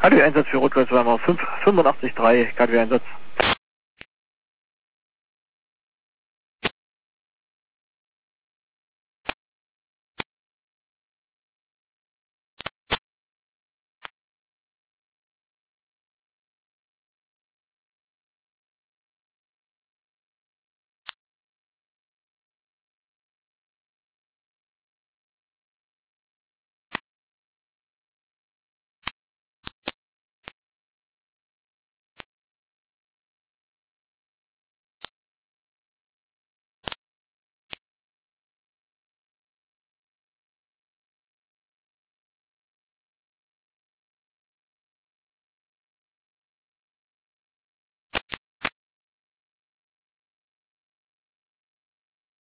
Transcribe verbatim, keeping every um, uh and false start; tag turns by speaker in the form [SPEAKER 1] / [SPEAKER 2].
[SPEAKER 1] K D W-Einsatz für Rotwell zwei mal fünf, fünfundachtzig Komma drei, K D W-Einsatz.